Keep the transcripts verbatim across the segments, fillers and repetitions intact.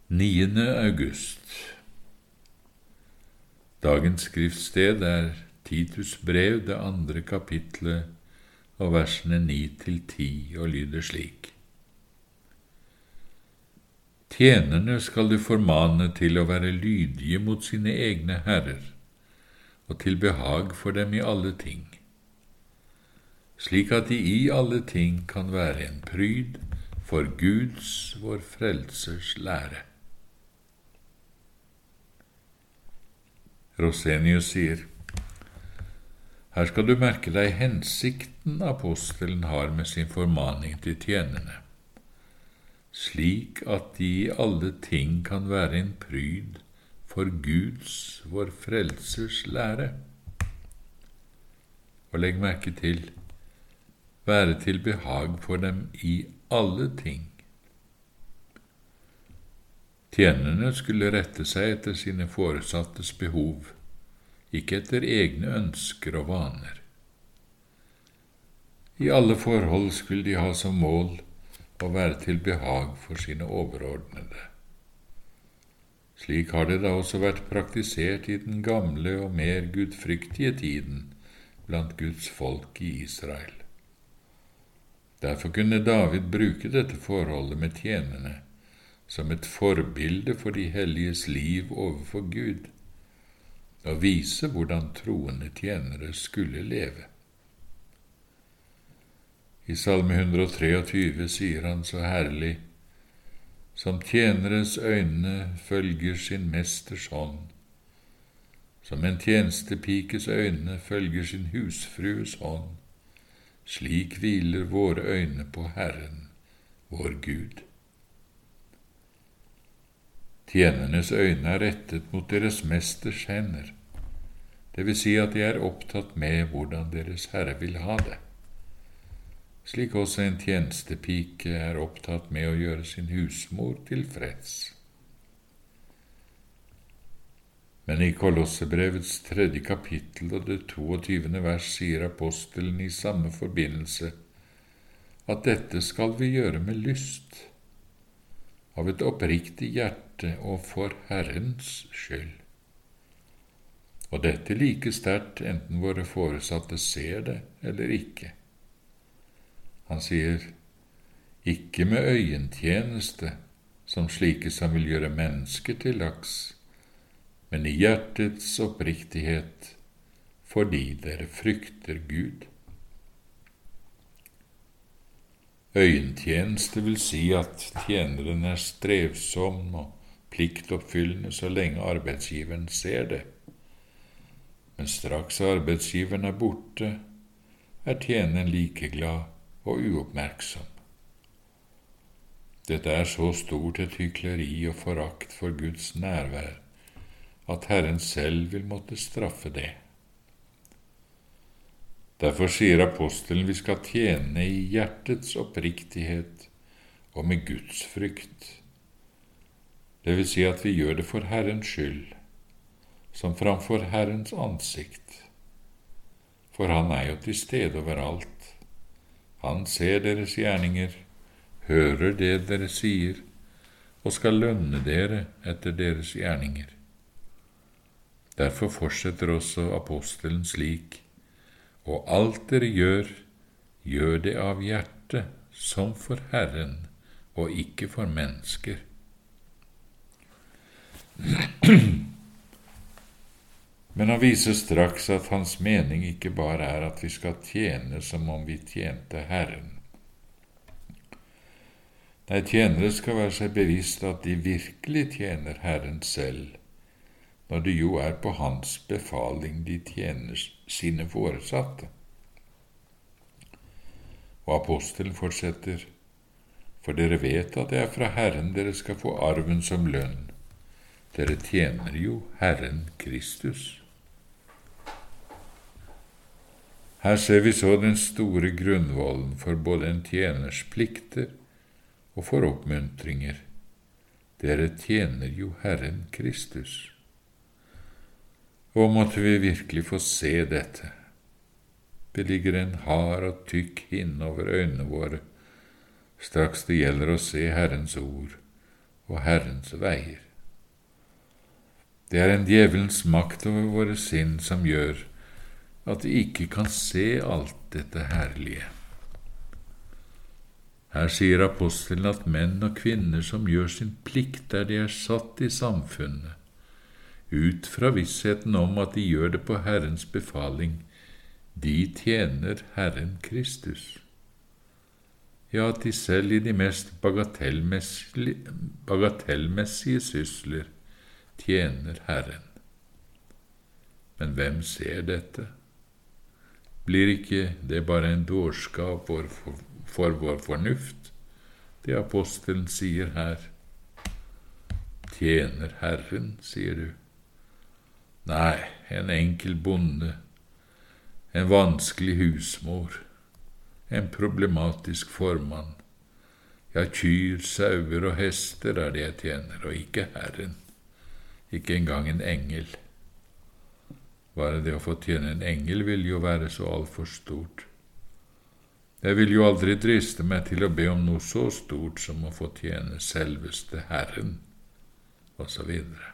niende august. Dagens skriftsted er Titus brev, det andre kapitlet, og versene ni til ti, og lyder slik. Tjenerne skal du formane til å være lydige mot sine egne herrer, og til behag for dem i alle ting, slik at de i alle ting kan være en pryd for Guds, vår frelsers lære. Rosenius sier, her skal du merke deg hensikten apostelen har med sin formaning til tjenerne, slik at de i alle ting kan være en pryd for Guds, vår frelsers lære. Og legg merke til, være til behag for dem i alle ting. Tjenerne skulle rette seg etter sine foresattes behov, ikke etter egne ønsker og vaner. I alle forhold skulle de ha som mål å være til behag for sine overordnede. Slik har det da også vært praktisert i den gamle og mer gudfryktige tiden blant Guds folk i Israel. Derfor kunne David bruke dette forholdet med tjenerne som et forbilde for de helliges liv overfor Gud, og vise hvordan troende tjenere skulle leve. I Salme hundre og treogtyve sier han så herlig, som tjeneres øyne følger sin mesters hånd, som en tjenestepikes øyne følger sin husfrues hånd, slik hviler våre øyne på Herren, vår Gud. Tjenernes øyne er rettet mot deres mesters hender, det vil si at de er opptatt med hvordan deres Herre vil ha det, slik også en tjenestepike er opptatt med å gjøre sin husmor tilfreds. Men i Kolossebrevets tredje kapittel og det toogtyvende vers sier apostelen i samme forbindelse at dette skal vi gjøre med lyst, av et oppriktig hjerte og for Herrens skyld. Og dette like sterkt enten våre foresatte ser det eller ikke. Han sier, ikke med øyentjeneste, som slike som vil gjøre mennesker til laks, men i hjertets oppriktighet, fordi dere frykter Gud. Øyentjeneste vil si at tjeneren er strevsom og pliktoppfyllende så lenge arbeidsgiveren ser det. Men straks arbeidsgiveren er borte, er tjeneren likeglad og uoppmerksom. Dette er så stort et hykleri og forakt for Guds nærvær, at Herren selv vil måtte straffe det. Derfor sier apostelen vi skal tjene i hjertets oppriktighet og med Guds frykt. Det vil si at vi gjør det for Herrens skyld, som framfor Herrens ansikt. For han er jo til stede overalt. Han ser deres gjerninger, hører det dere sier, og skal lønne dere etter deres gjerninger. Derfor fortsetter også apostelen slik, og alt dere gjør, gjør det av hjertet, som for Herren, og ikke for mennesker. Men han viser straks at hans mening ikke bare er at vi skal tjene som om vi tjente Herren. Nei, tjenere skal være seg bevisst at de virkelig tjener Herren selv, når det jo er på hans befaling de tjener sine foresatte. Og apostelen fortsetter, for dere vet at det er fra Herren dere skal få arven som lønn. Dere tjener jo Herren Kristus. Her ser vi så den store grunnvollen for både en tjeners plikter og for oppmuntringer. Dere tjener jo Herren Kristus. Og måtte vi virkelig få se dette. Det ligger en hard og tykk hinne over øynene våre, straks det gjelder å se Herrens ord og Herrens veier. Det er en djevelens makt over våre sinn som gjør at vi ikke kan se alt dette herlige. Her sier apostelen at menn og kvinner som gjør sin plikt der de er satt i samfunnet, ut fra vissheten om at de gjør det på Herrens befaling, de tjener Herren Kristus. Ja, at de selv i de mest bagatellmessige, bagatellmessige sysler tjener Herren. Men hvem ser dette? Blir ikke det bare en dårskap for, for, for vår fornuft, det apostelen sier her? Tjener Herren, sier du. Nei, en enkel bonde, en vanskelig husmor, en problematisk formann. Ja, kyr, sauer og hester er det jeg tjener, og ikke Herren, ikke engang en engel. Bare det å få tjene en engel vil jo være så alt for stort. Jeg vil jo aldri driste meg til å be om noe så stort som å få tjene selveste Herren, og så videre.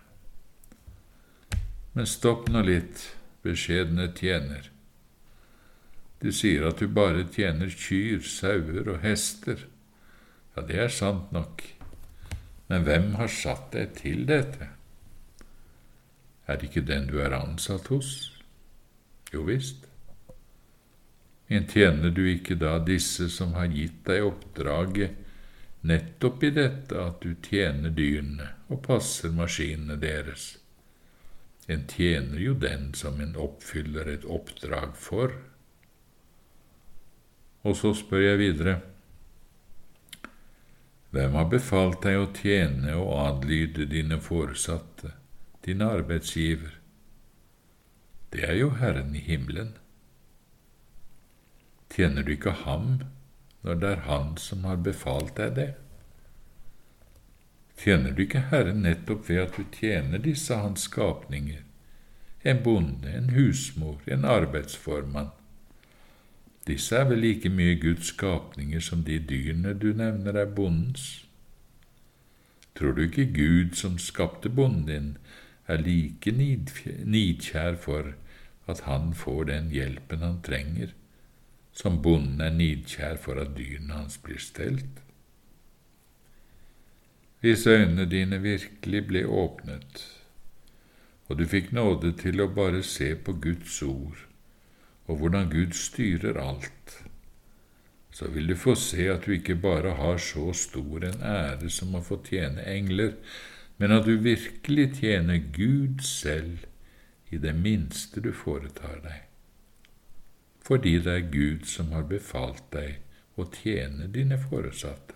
Men stopp nå litt, beskjedne tjener. Du sier at du bare tjener kyr, sauer og hester. Ja, det er sant nok. Men hvem har satt deg til dette? Er det ikke den du er ansatt hos? Jo visst. Men tjener du ikke da disse som har gitt deg oppdraget nettopp i dette at du tjener dyrene og passer maskinene deres? En tjener jo den som en oppfyller et oppdrag for. Og så spør jeg videre, hvem har befalt deg å tjene og adlyde dine foresatte, dine arbeidsgiver? Det er jo Herren i himmelen. Tjener du ikke ham når det er han som har befalt deg det? Tjener du ikke Herren nettopp ved at du tjener disse hans skapninger, en bonde, en husmor, en arbeidsformann? Disse er vel like mye Guds skapninger som de dyrene du nevner er bondens. Tror du ikke Gud som skapte bonden din er like nidkjær for at han får den hjelpen han trenger, som bonden er nidkjær for at dyrene hans blir stelt? Hvis øynene dine virkelig ble åpnet, og du fikk nåde til å bare se på Guds ord, og hvordan Gud styrer alt, så vil du få se at du ikke bare har så stor en ære som å få tjene engler, men at du virkelig tjener Gud selv i det minste du foretar deg, fordi det er Gud som har befalt deg å tjene dine foresatte.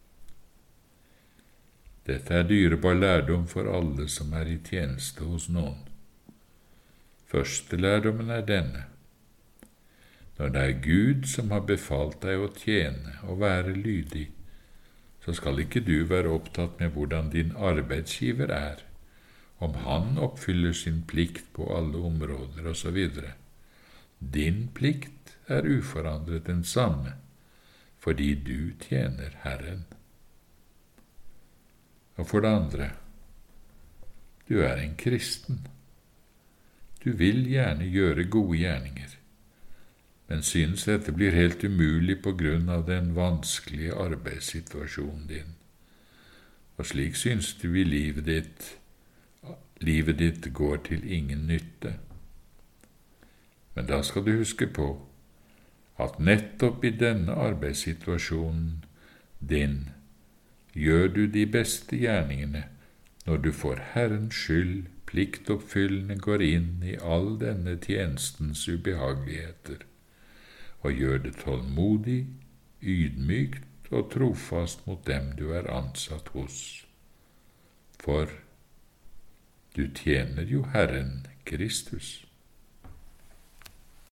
Dette er dyrebar lærdom for alle som er i tjeneste hos noen. Første lærdommen er denne: når det er Gud som har befalt deg å tjene og være lydig, så skal ikke du være opptatt med hvordan din arbeidsgiver er, om han oppfyller sin plikt på alle områder og så videre. Din plikt er uforandret den samme, fordi du tjener Herren. Og for det andre, du er en kristen. Du vil gjerne gjøre gode gjerninger, men synes dette blir helt umulig på grunn av den vanskelige arbeidssituasjonen din. Og slik synes du i livet ditt, livet ditt går til ingen nytte. Men da skal du huske på at nettopp i denne arbeidssituasjonen din gjør du de beste gjerningene når du for Herrens skyld pliktoppfyllende går inn i all denne tjenestens ubehageligheter, og gjør det tålmodig, ydmykt og trofast mot dem du er ansatt hos. For du tjener jo Herren Kristus.